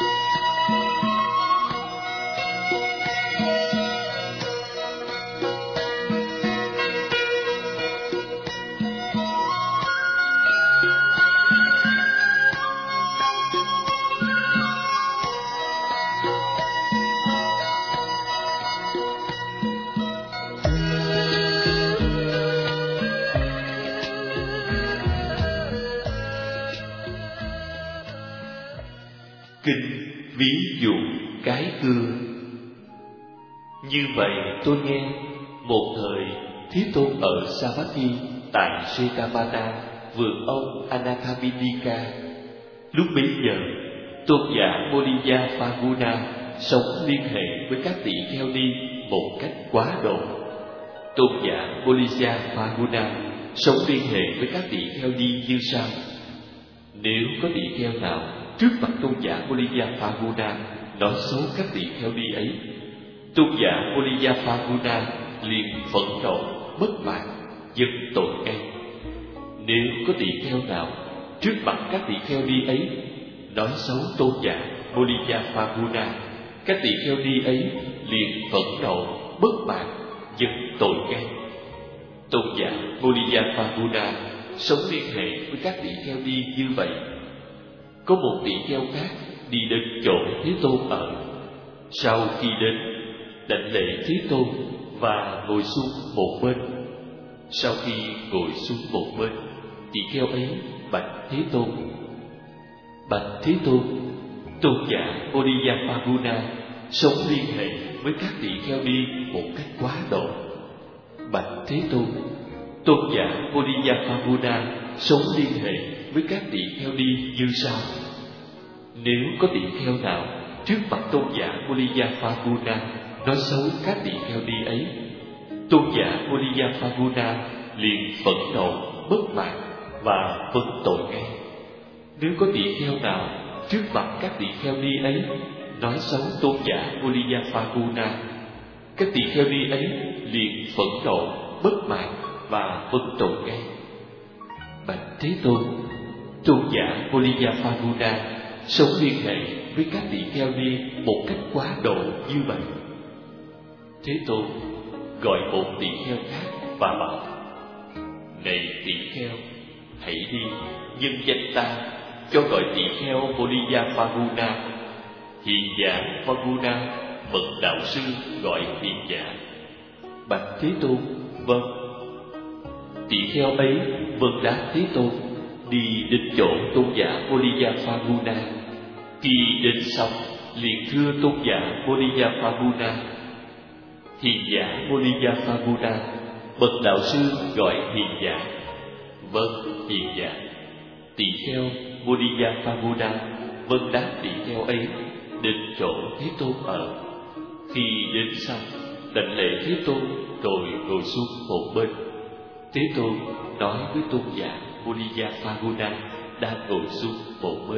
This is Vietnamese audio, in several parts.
Kinh ví dụ cái cưa. Như vậy tôi nghe, một thời Thế Tôn ở Savatthi tại Jetavana, vườn ông Anathapindika. Lúc bấy giờ, tôn giả Moliya Phaguna sống liên hệ với các tỳ kheo ni một cách quá độ. Tôn giả Moliya Phaguna sống liên hệ với các tỳ kheo ni như sau. Nếu có tỳ kheo nào trước mặt tôn giả Moliya Phaguna nói xấu các tỳ kheo ni ấy, tôn giả Moliya Phaguna liền phẫn nộ, bất mãn, dâng tội ngay. Nếu có tỳ kheo nào trước mặt các tỳ kheo ni ấy nói xấu tôn giả Moliya Phaguna, các tỳ kheo ni ấy liền phẫn nộ, bất mãn, dâng tội ngay. Tôn giả Moliya Phaguna sống liên hệ với các tỳ kheo ni như vậy. Có một tỳ kheo khác đi đến chỗ Thế Tôn ở. Sau khi đến, đảnh lễ Thế Tôn và ngồi xuống một bên. Sau khi ngồi xuống một bên, tỳ kheo ấy bạch Thế Tôn: Bạch Thế Tôn, tôn giả Moliya Phaguna sống liên hệ với các tỳ kheo ni một cách quá độ. Bạch Thế Tôn, tôn giả Moliya Phaguna sống liên hệ với các tỳ kheo ni như sau. Nếu có tỳ kheo nào trước mặt tôn giả Moliya Phaguna nói xấu các tỳ kheo ni ấy, tôn giả Moliya Phaguna liền phẫn nộ, bất mãn và vấn tội ngay. Nếu có tỳ kheo nào trước mặt các tỳ kheo ni ấy nói xấu tôn giả Moliya Phaguna, các tỳ kheo ni ấy liền phẫn nộ, bất mãn và vấn tội ngay. Bạch Thế Tôn, tôn giả Moliya Phaguna sống liên hệ với các tỳ kheo ni một cách quá độ như vậy. Thế Tôn gọi một tỳ kheo khác và bảo: Này tỳ kheo, hãy đi nhân danh ta cho gọi tỳ kheo Moliya Phaguna. Hiền giả Phaguna bậc đạo sư gọi hiền giả. Bạch Thế Tôn, vâng. Tỳ kheo ấy vâng đáp Thế Tôn, đi đến chỗ tôn giả Moliya Phaguna. Khi đến xong, liền thưa tôn giả Moliya Phaguna: Hiền giả Moliya Phaguna, bậc đạo sư gọi hiền giả. Vâng, hiền giả. Tỳ kheo Moliya Phaguna vâng đáp tỳ kheo ấy, đến chỗ Thế Tôn ở. Khi đến xong, đảnh lễ Thế Tôn rồi ngồi xuống một bên. Thế Tôn nói với tôn giả Moliya Phaguna đang ngồi xuống một bên: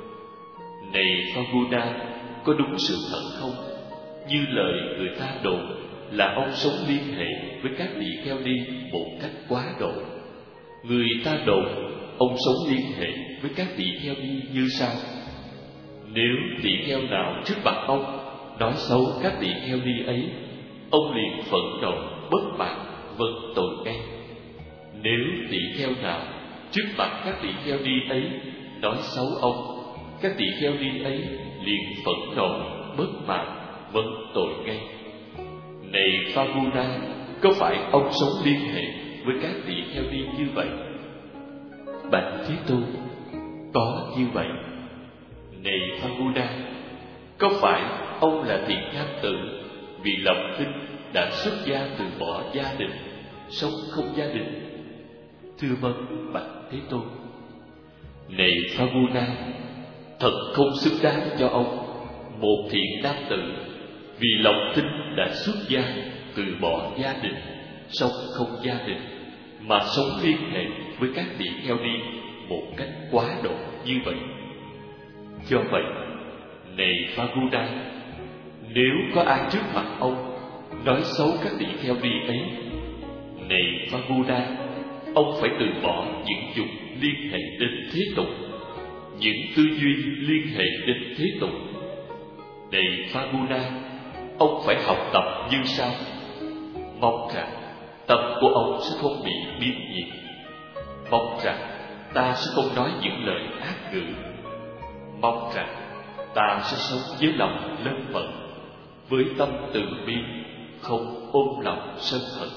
Này Phaguna, có đúng sự thật không? Như lời người ta đồn là ông sống liên hệ với các tỳ kheo ni một cách quá độ. Người ta đồn ông sống liên hệ với các tỳ kheo ni như sau. Nếu tỳ kheo nào trước mặt ông nói xấu các tỳ kheo ni ấy, ông liền phẫn nộ, bất mãn, vâng tội ngay. Nếu tỳ kheo nào trước mặt các tỳ kheo ni ấy nói xấu ông, các tỳ kheo ni ấy liền phẫn nộ, bất mãn, vâng tội ngay. Này Phaguna, có phải ông sống liên hệ với các tỳ kheo ni như vậy? Bạch Thế Tôn, có như vậy. Này Phaguna, có phải ông là thiện nam tử vì lòng tin đã xuất gia từ bỏ gia đình, sống không gia đình? Thưa vâng, bạch Thế Tôn. Này Phaguna, thật không xứng đáng cho ông, một thiện nam tử vì lòng tin đã xuất gia từ bỏ gia đình, sống không gia đình, mà sống liên hệ với các tỳ kheo ni một cách quá độ như vậy. Do vậy, này Phaguna, nếu có ai trước mặt ông nói xấu các tỳ kheo ni ấy, này Phaguna, ông phải từ bỏ những dục liên hệ đến thế tục, những tư duy liên hệ đến thế tục, Này Phaguna, ông phải học tập như sau. Mong rằng tâm của ông sẽ không bị biến nhiệt. Mong rằng ta sẽ không nói những lời ác ngữ. Mong rằng ta sẽ sống với lòng lân mẫn, với tâm từ bi, không ôm lòng sân hận.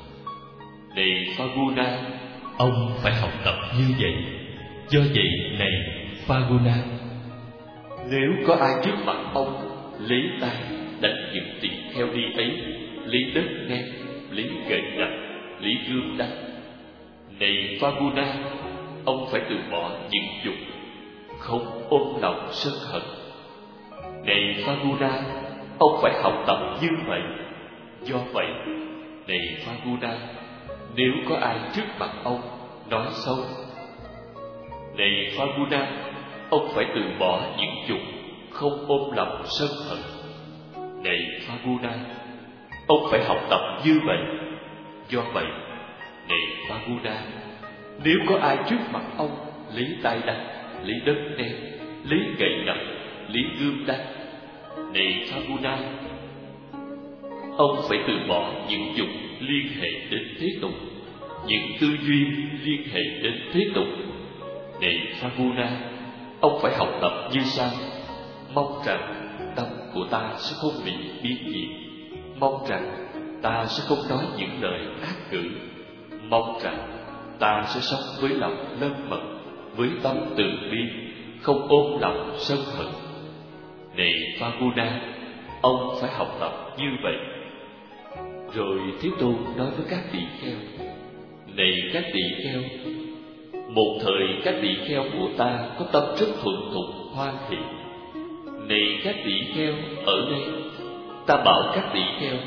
Này Phaguna, ông phải học tập như vậy. Do vậy, này Phaguna, nếu có ai trước mặt ông lấy tay đánh những tỳ kheo đi ấy, lấy đất ném, lấy gậy đập, lấy gươm đánh, này Phaguna, ông phải từ bỏ những dục, không ôm lòng sân hận. Này Phaguna, ông phải học tập như vậy. Do vậy, này Phaguna, nếu có ai trước mặt ông nói xấu, này Phaguna, ông phải từ bỏ những dục, không ôm lòng sân hận. Này Phaguna, ông phải học tập như vậy. Do vậy, này Phaguna, nếu có ai trước mặt ông lấy tay đánh, lấy đất ném, lấy gậy đập, lấy gươm đánh, này Phaguna, ông phải từ bỏ những dục liên hệ đến thế tục, những tư duy liên hệ đến thế tục. Này Phaguna, ông phải học tập như sau. Mong rằng tâm của ta sẽ không bị biến nhiệt. Mong rằng ta sẽ không nói những lời ác ngữ. Mong rằng ta sẽ sống với lòng lân mẫn, với tâm từ bi, không ôm lòng sân hận. Này Phaguna, ông phải học tập như vậy. Rồi Thế Tôn nói với các tỳ kheo: Này các tỳ kheo, một thời các tỳ kheo của ta có tâm rất thuần thục hoan hỷ. Này các tỳ kheo ở đây, ta bảo các tỳ kheo: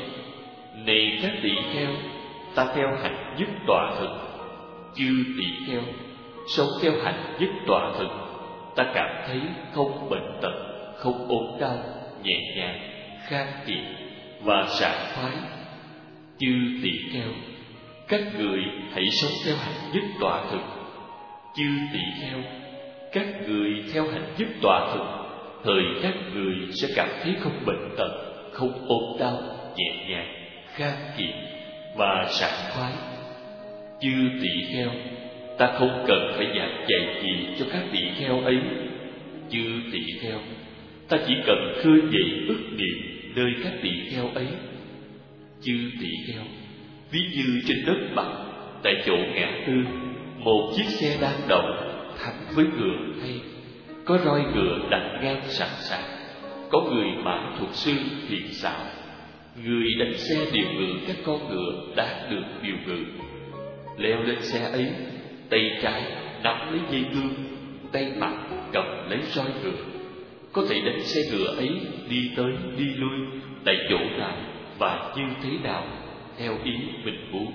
Này các tỳ kheo, ta theo hạnh nhất tọa thực. Chư tỳ kheo sống theo hạnh nhất tọa thực, ta cảm thấy không bệnh tật, không ốm đau, nhẹ nhàng, khang kiệt và sảng khoái. Chư tỳ kheo, các người hãy sống theo hạnh nhất tọa thực. Chư tỳ kheo, các người theo hạnh nhất tọa thực, thời các người sẽ cảm thấy không bệnh tật, không ốm đau, nhẹ nhàng, khang kiệt và sảng khoái. Chư tỳ kheo, ta không cần phải giảng dạy gì cho các tỳ kheo ấy. Chư tỳ kheo, ta chỉ cần khơi dậy ức niệm nơi các tỳ kheo ấy. Chư tỳ kheo, ví như trên đất bằng, tại chỗ ngã tư, một chiếc xe đang đậu thắng với ngựa hay, có roi ngựa đặt ngang sẵn sàng, có người mã thuật sư thiện xảo, người đánh xe điều ngự các con ngựa đã được điều ngự. Leo lên xe ấy, tay trái nắm lấy dây cương, tay mặt cầm lấy roi ngựa, có thể đánh xe ngựa ấy đi tới đi lui tại chỗ nào và như thế nào theo ý mình muốn.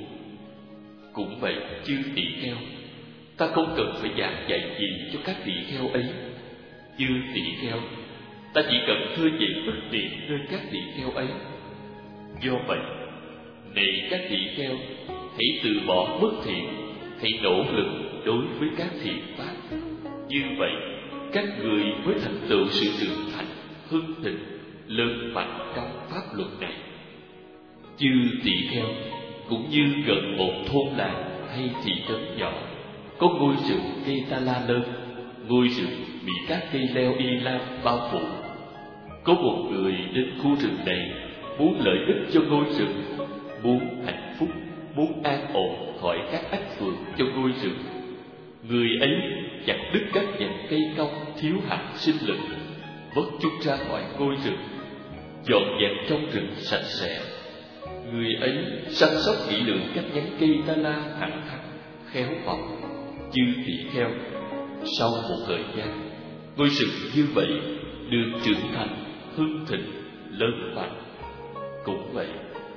Cũng vậy, chư tỳ kheo, ta không cần phải giảng dạy gì cho các tỳ kheo ấy. Chư tỳ kheo, ta chỉ cần khơi dậy ức niệm nơi các tỳ kheo ấy. Do vậy, này các tỳ kheo, hãy từ bỏ bất thiện, hãy nỗ lực đối với các thiện pháp. Như vậy, các người mới thành tựu sự trưởng thành, hưng thịnh, lớn mạnh trong pháp luật này. Chư tỳ kheo, cũng như gần một thôn làng hay thị trấn nhỏ, có ngôi rừng cây ta la lớn, ngôi rừng bị các cây leo y lam bao phủ. Có một người đến khu rừng này muốn lợi ích cho ngôi rừng, muốn hạnh phúc, muốn an ổn khỏi các ách phượng cho ngôi rừng. Người ấy chặt đứt các nhành cây cong thiếu hạt sinh lực, vớt chúng ra ngoài ngôi rừng, dọn dẹp trong rừng sạch sẽ. Người ấy săn sóc kỹ lưỡng các nhánh cây ta la thẳng thắn, khéo mọc. Chư tỳ kheo, sau một thời gian, ngôi rừng như vậy được trưởng thành, hưng thịnh, lớn mạnh. Cũng vậy,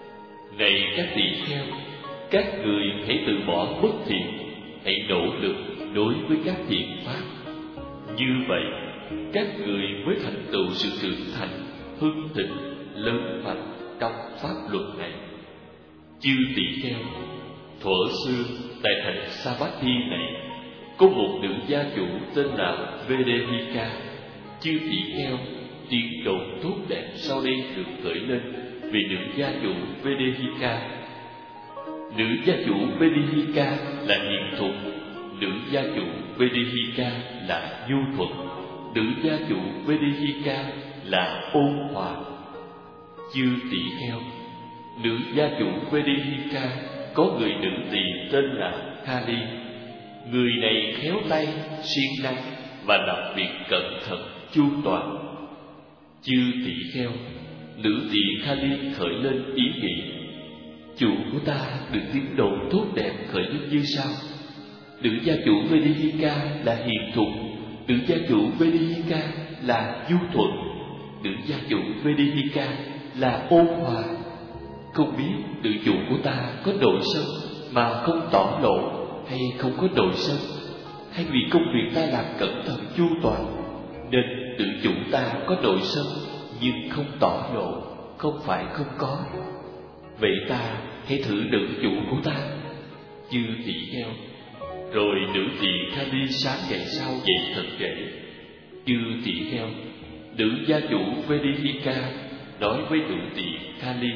này các tỳ kheo, các người hãy từ bỏ bất thiện, hãy nỗ lực đối với các thiện pháp. Như vậy, các người mới thành tựu sự trưởng thành, hưng thịnh, lớn mạnh trong pháp luật này. Chư tỳ kheo, thuở xưa tại thành Savatthi này có một nữ gia chủ tên là Vedehika. Chư tỳ kheo, tiếng đồn tốt đẹp sau đây được khởi lên về nữ gia chủ Vedehika. Nữ gia chủ Vedehika là hiền thục, nữ gia chủ Vedehika là nhu thuận, nữ gia chủ Vedehika là ôn hòa. Chư tỷ kheo, nữ gia chủ Vedehika có người nữ tỳ tên là Kali. Người này khéo tay, siêng năng và làm việc cẩn thận chu toàn. Chư tỷ kheo, nữ tỳ Kali khởi lên ý nghĩ: chủ của ta được tiếng đồn tốt đẹp khởi lên như sau: nữ gia chủ Vedehika là hiền thục, nữ gia chủ Vedehika là nhu thuận, nữ gia chủ Vedehika là ôn hòa. Không biết nữ chủ của ta có nội sân mà không tỏ lộ, hay không có nội sân, hay vì công việc ta làm cẩn thận chu toàn nên nữ chủ ta có nội sân nhưng không tỏ lộ, không phải không có. Vậy ta hãy thử nữ chủ của ta. Chư tỷ kheo, rồi nữ tỳ Kali sáng ngày sau dậy thật trễ. Chư tỷ kheo, nữ gia chủ Vedehika nói với nữ tỳ Kali: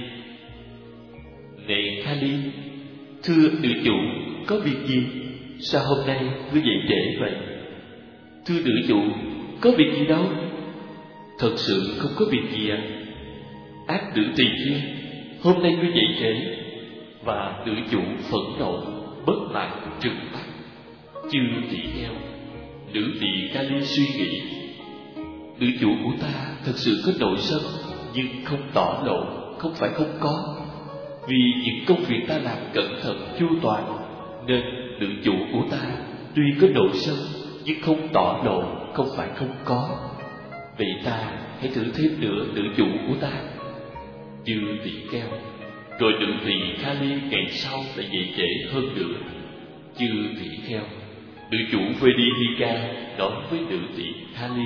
này Kali, thưa nữ chủ, có việc gì? Sao hôm nay ngươi dậy trễ vậy? Thưa nữ chủ, có việc gì đâu? Thật sự không có việc gì ạ. Ác nữ tỳ kia, hôm nay ngươi dậy trễ. Và nữ chủ phẫn nộ, bất mãn trừng mắt. Chư tỷ kheo, nữ tỳ Kali suy nghĩ: nữ chủ của ta thật sự có nội sân nhưng không tỏ lộ, không phải không có. Vì những công việc ta làm cẩn thận chu toàn nên nữ chủ của ta tuy có nội sân nhưng không tỏ lộ, không phải không có. Vậy ta hãy thử thêm nữa nữ chủ của ta. Chư tỷ kheo, rồi nữ tỳ Kali ngày sau lại dậy trễ hơn nữa. Chư tỷ kheo, nữ chủ Vedehika nói với nữ tỳ Kali: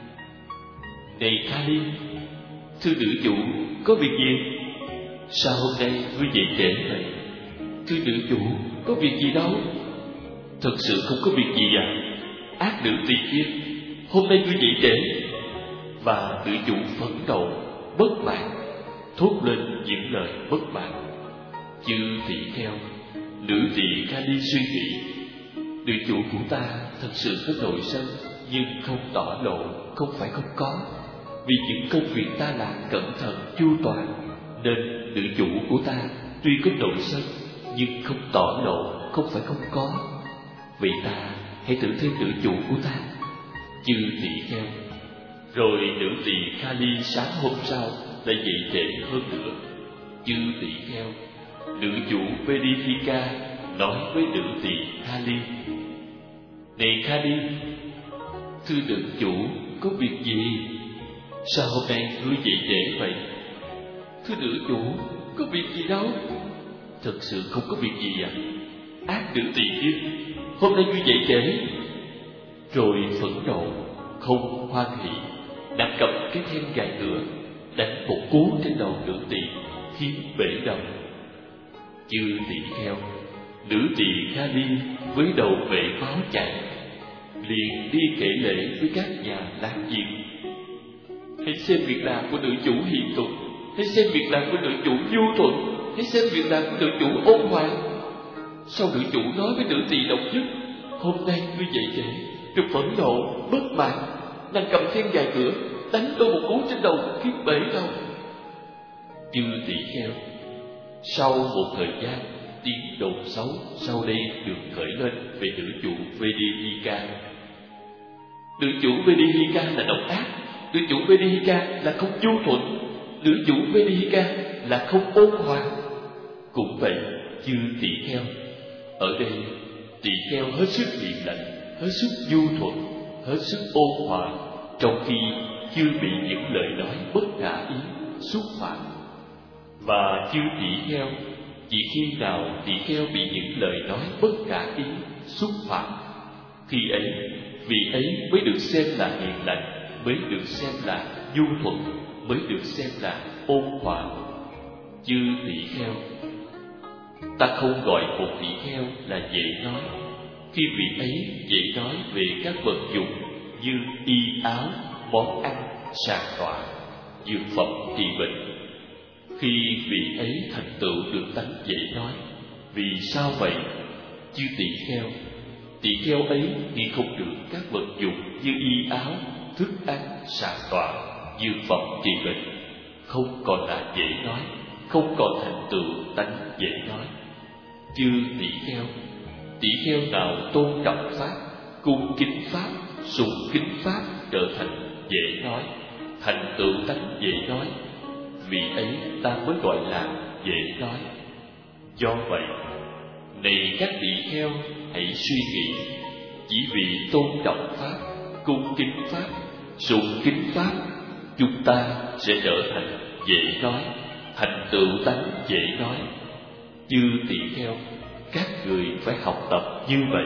này Kali, thưa nữ chủ, có việc gì? Sao hôm nay ngươi dậy trễ vậy? Thưa nữ chủ, có việc gì đâu? Thật sự không có việc gì ạ. Ác nữ tỳ kia, hôm nay ngươi dậy trễ. Và nữ chủ phẫn nộ, bất mãn, thốt lên những lời bất mãn. Chư tỷ kheo, nữ tỳ Kali suy nghĩ: nữ chủ của ta thật sự có nội sân nhưng không tỏ lộ, không phải không có. Vì những công việc ta làm cẩn thận chu toàn nên nữ chủ của ta tuy có nội sân nhưng không tỏ lộ, không phải không có. Vậy ta hãy thử thêm nữ chủ của ta. Chư tỷ kheo, rồi nữ tỳ Kali sáng hôm sau lại dậy trễ hơn nữa. Chư tỷ kheo, nữ chủ Vedehika nói với nữ tỳ Kali: này Kali, thưa nữ chủ, có việc gì? Sao hôm nay ngươi dậy trễ vậy? Thưa nữ chủ, có việc gì đâu? Thật sự không có việc gì ạ. Ác nữ tỳ kia, hôm nay ngươi dậy trễ. Rồi phẫn nộ, không hoan hỉ, đã cầm cái then gài ngựa đánh một cú trên đầu nữ tỳ, khiến bể đầu. Chư tỷ kheo, nữ tỳ Kali với đầu bể máu chảy, liền đi kể lễ với các nhà láng giềng: hãy xem việc làm của nữ chủ hiền thục, hãy xem việc làm của nữ chủ nhu thuận, hãy xem việc làm của nữ chủ ôn hòa. Sau nữ chủ nói với nữ tỳ độc nhất: hôm nay ngươi dậy trễ, rồi phẫn nộ, bất mãn, nàng cầm then gài cửa đánh tôi một cú trên đầu, khiến bể đầu. Chư tỷ kheo, sau một thời gian, tiếng đồn xấu sau đây được khởi lên về nữ chủ Vedehika. Nữ chủ Vedehika là độc ác, nữ chủ Vedehika là không nhu thuận, nữ chủ Vedehika là không ôn hòa. Cũng vậy, chư tỷ kheo, ở đây tỷ kheo hết sức hiền lành, hết sức nhu thuận, hết sức ôn hòa, trong khi chưa bị những lời nói bất khả ý xúc phạm. Và chư tỷ kheo, chỉ khi nào tỷ kheo bị những lời nói bất khả ý xúc phạm, khi ấy vị ấy mới được xem là hiền lành, mới được xem là nhu thuận, mới được xem là ôn hòa. Chư tỷ kheo, ta không gọi một tỷ kheo là dễ nói, khi vị ấy dễ nói về các vật dụng như y áo, món ăn, sàng tọa, dược phẩm trị bệnh. Khi vị ấy thành tựu được tánh dễ nói. Vì sao vậy? Chư tỳ kheo ấy khi không được các vật dụng như y áo, thức ăn, sàng tọa, dược phẩm trị bệnh, không còn là dễ nói, không còn thành tựu tánh dễ nói. Chư tỷ kheo nào tôn trọng pháp, cung kính pháp, sùng kính pháp, trở thành dễ nói, thành tựu tánh dễ nói, vị ấy ta mới gọi là dễ nói. Do vậy, này các tỷ kheo, hãy suy nghĩ, chỉ vì tôn trọng pháp, cung kính pháp, sùng kính pháp, chúng ta sẽ trở thành dễ nói, thành tựu tánh dễ nói. Chư tỷ kheo, các người phải học tập như vậy.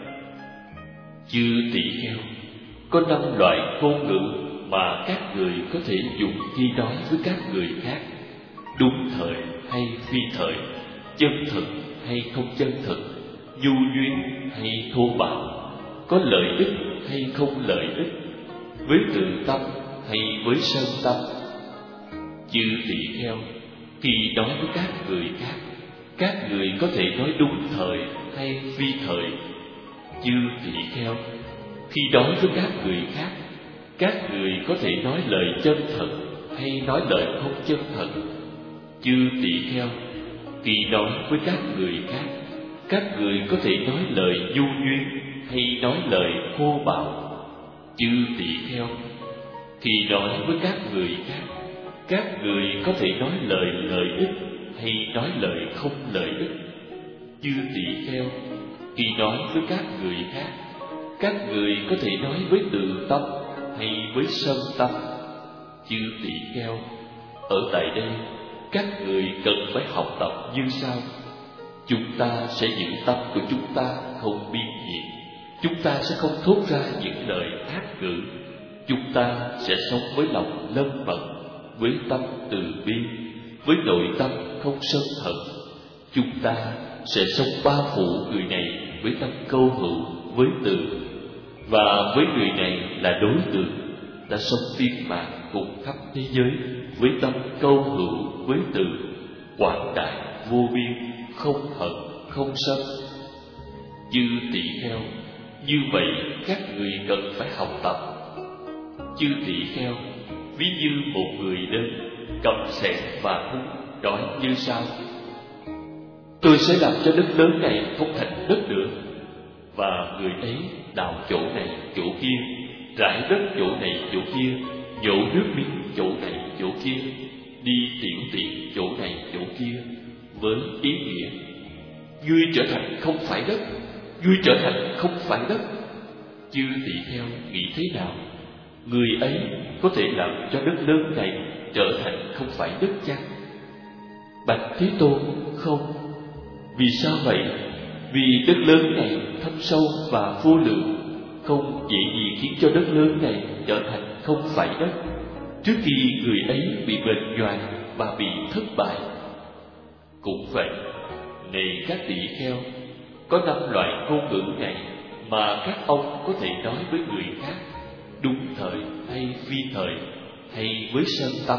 Chư tỷ kheo, có 5 loại ngôn ngữ mà các người có thể dùng khi nói với các người khác: đúng thời hay phi thời, chân thực hay không chân thực, nhu duyên hay thô bạo, có lợi ích hay không lợi ích, với từ tâm hay với sân tâm. Chư tỷ kheo, khi nói với các người khác, các người có thể nói đúng thời hay phi thời. Chư tỷ kheo, khi nói với các người khác, các người có thể nói lời chân thật hay nói lời không chân thật. Chư tỷ kheo, khi nói với các người khác, các người có thể nói lời nhu duyên hay nói lời thô bạo. Chư tỷ kheo, khi nói với các người khác, các người có thể nói lời lợi ích hay nói lời không lợi ích. Chư tỷ kheo, khi nói với các người khác, các người có thể nói với từ tâm hay với sân tâm. Chư tỷ kheo, ở tại đây các người cần phải học tập như sau. Chúng ta sẽ giữ tâm của chúng ta không biên diện. Chúng ta sẽ không thốt ra những lời ác ngữ. Chúng ta sẽ sống với lòng lân mẫn, với tâm từ bi, với nội tâm không sân hận. Chúng ta sẽ sống bao phủ người này với tâm câu hữu, với từ, và với người này là đối tượng. Ta sống viên mãn cùng khắp thế giới với tâm câu hữu, với từ, quảng đại vô biên, không hận không sân. Chư tỷ kheo, như vậy các người cần phải học tập. Chư tỷ kheo, ví như một người đến cầm xẻng và hút, nói như sau: tôi sẽ làm cho đất lớn này không thành đất nữa. Và người ấy đào chỗ này chỗ kia, rải đất chỗ này chỗ kia, nhổ nước miếng chỗ này chỗ kia, đi tiểu tiện chỗ này chỗ kia, với ý nghĩa: ngươi trở thành không phải đất, ngươi trở thành không phải đất. Chư tỷ kheo nghĩ thế nào? Người ấy có thể làm cho đất lớn này trở thành không phải đất chăng? Bạch Thế Tôn, không. Vì sao vậy? Vì đất lớn này thâm sâu và vô lượng, không dễ gì khiến cho đất lớn này trở thành không phải đất, trước khi người ấy bị bệnh nhoài và bị thất bại. Cũng vậy, này các tỷ kheo, có 5 loại ngôn ngữ này mà các ông có thể nói với người khác, đúng thời hay phi thời, hay với sân tâm.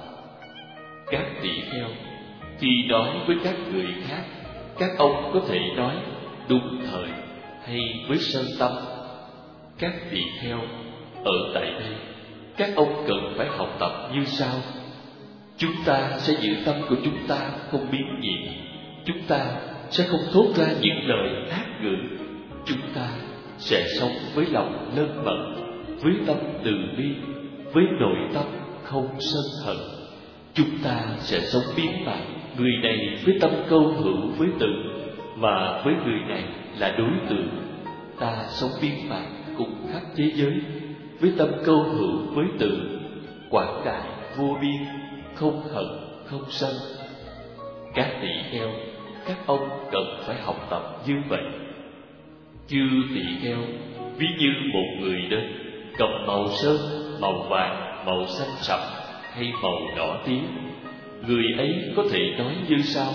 Các tỷ kheo, khi nói với các người khác, các ông có thể nói đúng thời hay với sân tâm. Các tỷ kheo, ở tại đây các ông cần phải học tập như sau. Chúng ta sẽ giữ tâm của chúng ta không biến nhiễm. Chúng ta sẽ không thốt ra những lời ác ngữ. Chúng ta sẽ sống với lòng lân mẫn, với tâm từ bi, với nội tâm không sân hận. Chúng ta sẽ sống biến mạn, người này với tâm câu hữu với từ, và với người này là đối tượng. Ta sống biến mạn cùng khắp thế giới với tâm câu hữu với từ, quảng đại vô biên, không hận không sân. Các tỷ kheo, các ông cần phải học tập như vậy. Chư tỷ kheo, ví như một người đến cầm màu sơn, màu vàng, màu xanh sậm hay màu đỏ tím. Người ấy có thể nói như sau: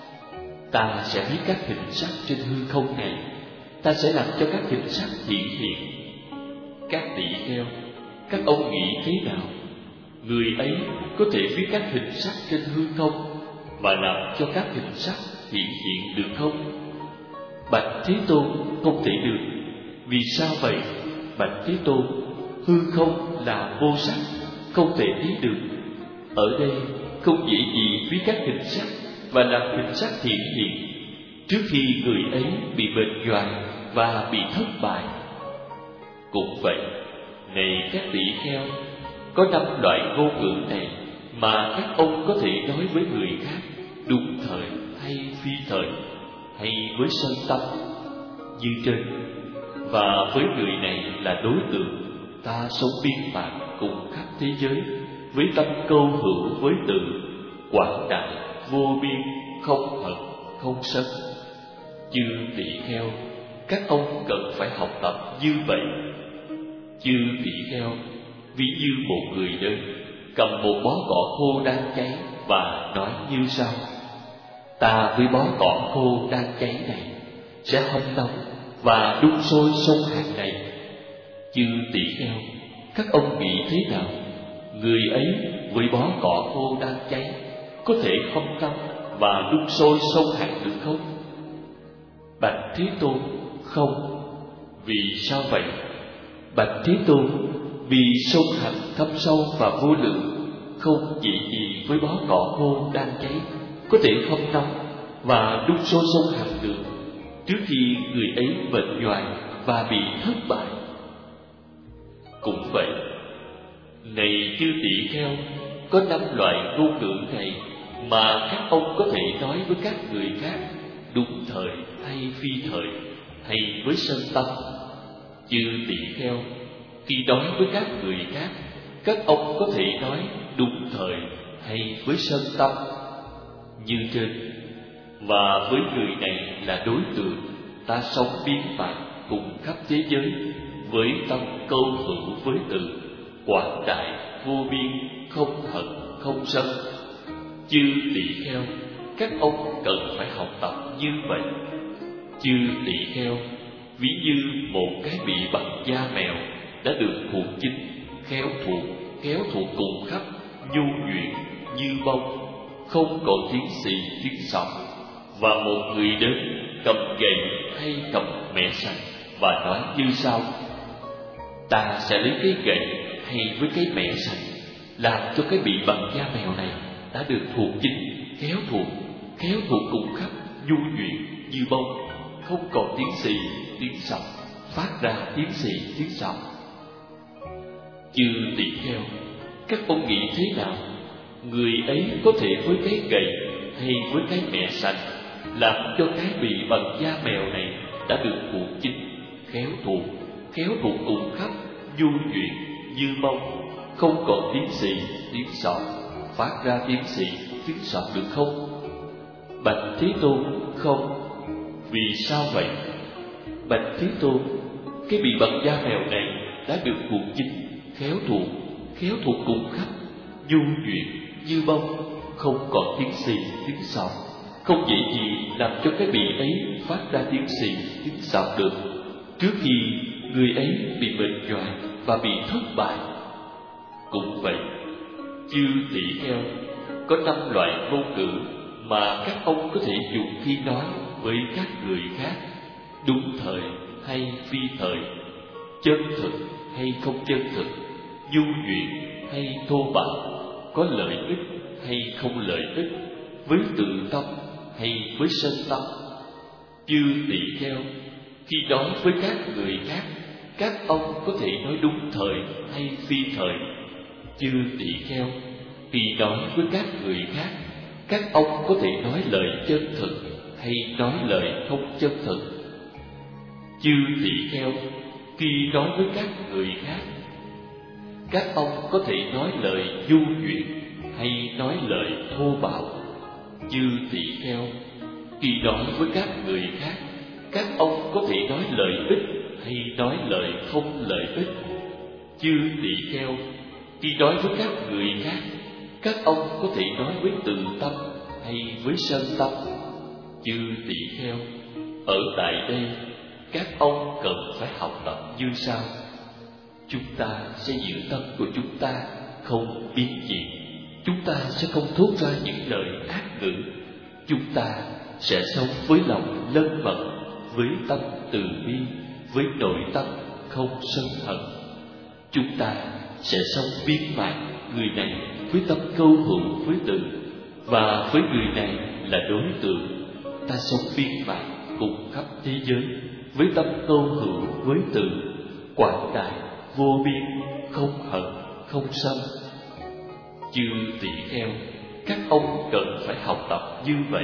ta sẽ biết các hình sắc trên hư không này, ta sẽ làm cho các hình sắc hiện hiện. Các tỷ kheo, các ông nghĩ thế nào? Người ấy có thể viết các hình sắc trên hư không và làm cho các hình sắc hiện hiện được không? Bạch Thế Tôn, không thể được. Vì sao vậy? Bạch Thế Tôn, hư không là vô sắc, không thể thấy được. Ở đây không dễ gì viết các hình sắc và làm hình sắc hiện hiện trước khi người ấy bị bệnh nhoài và bị thất bại. Cũng vậy, này các tỷ kheo, có 5 loại ngôn ngữ này mà các ông có thể nói với người khác đúng thời hay phi thời, hay với sân tâm như trên. Và với người này là đối tượng, ta sống biên bản cùng khắp thế giới với tâm câu hữu với từ quảng đại vô biên, không hận không sân. Chư tỷ kheo, các ông cần phải học tập như vậy. Chư tỷ kheo, ví như một người đơn cầm một bó cỏ khô đang cháy và nói như sau: ta với bó cỏ khô đang cháy này sẽ hâm nóng và đun sôi sông hàng này. Chư tỷ kheo, các ông nghĩ thế nào? Người ấy với bó cỏ khô đang cháy có thể hâm nóng và đun sôi sông hàng được không? Bạch Thế Tôn, không. Vì sao vậy? Bạch Thế Tôn, vì sông hằng thâm sâu và vô lượng, không gì gì với bó cỏ khô đang cháy có thể hâm nóng và đun sôi sông hằng được trước khi người ấy bệnh nhoài và bị thất bại. Cũng vậy, này chư tỷ kheo, có 5 loại ngôn ngữ này mà các ông có thể nói với các người khác đúng thời hay phi thời, hay với sân tâm. Chư tỷ kheo, khi nói với các người khác, các ông có thể nói đúng thời hay với sân tâm như trên. Và với người này là đối tượng, ta sống biên bản cùng khắp thế giới với tâm câu hữu với từ quảng đại vô biên, không hận không sân. Chư tỷ kheo, các ông cần phải học tập như vậy. Chư tỷ kheo, ví như một cái bị bằng da mèo đã được thuộc chính, kéo thuộc cùng khắp, nhu nhuyễn như bông, không còn tiếng xì tiếng sọc. Và một người đến cầm gậy hay cầm mẹ sành và nói như sau: ta sẽ lấy cái gậy hay với cái mẹ sành làm cho cái bị bằng da mèo này đã được thuộc chính, kéo thuộc cùng khắp, nhu nhuyễn như bông, không còn tiếng xì tiếng sọc, phát ra tiếng xì tiếng sọc. Chư tỷ kheo, các ông nghĩ thế nào? Người ấy có thể với cái gậy hay với cái mẹ sành làm cho cái bị bằng da mèo này đã được thuộc chính, kéo thuộc cùng khắp, nhu nhuyễn như bông, không còn tiếng xì tiếng sọc, phát ra tiếng xì tiếng sọc được không? Bạch Thế Tôn, không. Vì sao vậy? Bạch Thế Tôn, cái bị bằng da mèo này đã được thuộc chính, kéo thuộc cùng khắp, nhu nhuyễn như bông, không còn tiếng xì tiếng sọc, không dễ gì làm cho cái bị ấy phát ra tiếng xì tiếng sọc được trước khi người ấy bị bệnh nhoài và bị thất bại. Cũng vậy, chư tỷ kheo, có 5 loại ngôn ngữ mà các ông có thể dùng khi nói với các người khác đúng thời hay phi thời, chân thực hay không chân thực, nhu nhuyễn hay thô bạo, có lợi ích hay không lợi ích, với tự tâm hay với sân tâm. Chư tỷ kheo, khi nói với các người khác, các ông có thể nói đúng thời hay phi thời. Chư tỷ kheo, khi nói với các người khác, các ông có thể nói lời chân thực hay nói lời không chân thực. Chư tỷ kheo, khi nói với các người khác, các ông có thể nói lời nhu nhuyễn hay nói lời thô bạo. Chư tỷ kheo, khi nói với các người khác, các ông có thể nói lời ích hay nói lời không lợi ích. Chư tỷ kheo, khi nói với các người khác, các ông có thể nói với từ tâm hay với sân tâm. Chư tỷ kheo, ở tại đây các ông cần phải học tập như sau. chúng ta sẽ giữ tâm của chúng ta không biến dị. Chúng ta sẽ không thốt ra những lời ác ngữ. Chúng ta sẽ sống với lòng lân mật, với tâm từ bi, với nội tâm không sân hận. Chúng ta sẽ sống viên mãn người này với tâm câu hữu với từ, và với người này là đối tượng. Ta sống viên mãn cùng khắp thế giới với tâm câu hữu với từ, quảng đại vô biên, không hận không sân. Chư tỷ kheo, các ông cần phải học tập như vậy.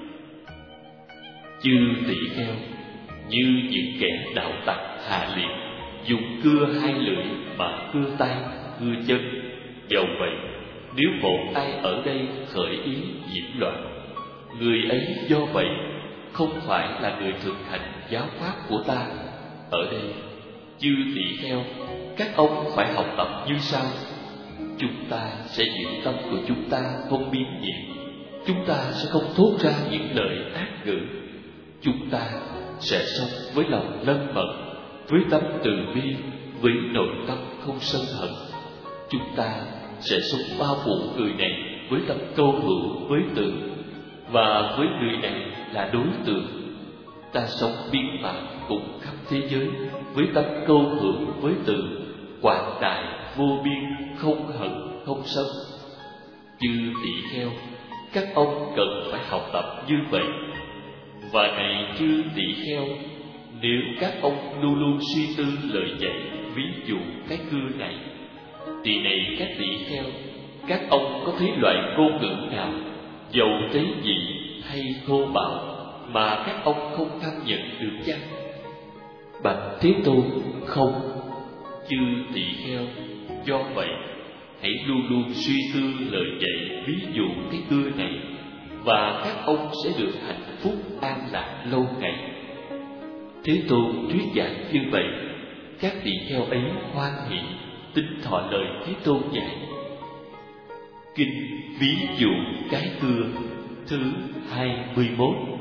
Chư tỷ kheo, như những kẻ đạo tặc hạ liệt, dùng cưa hai lưỡi mà cưa tay cưa chân. Dầu vậy, nếu một ai ở đây khởi ý nhiễm loạn, người ấy do vậy không phải là người thực hành giáo pháp của ta. Ở đây, chư tỷ kheo, các ông phải học tập như sau. Chúng ta sẽ giữ tâm của chúng ta không biến dị. Chúng ta sẽ không thốt ra những lời ác ngữ. Chúng ta sẽ sống với lòng lân mật, với tâm từ bi, với nội tâm không sân hận. Chúng ta sẽ sống bao phủ người này với tâm câu hữu với từ, và với người này là đối tượng. Ta sống viên mãn cùng khắp thế giới với tâm câu hữu với từ, quảng đại vô biên, không hận không sân. Chư tỷ kheo, các ông cần phải học tập như vậy. Và này chư tỷ kheo, nếu các ông luôn luôn suy tư lời dạy, ví dụ cái cưa này, thì này các tỷ kheo, các ông có thấy loại ngôn ngữ nào, dầu tế nhị hay thô bạo, mà các ông không tham nhận được chăng? Bạch Thế Tôn, không. Chư tỷ kheo, do vậy hãy luôn luôn suy tư lời dạy ví dụ cái cưa này, và các ông sẽ được hạnh phúc an lạc lâu ngày. Thế Tôn thuyết giảng như vậy, các tỷ kheo ấy hoan hỷ tín thọ lời Thế Tôn dạy. Kinh ví dụ cái cưa thứ 21.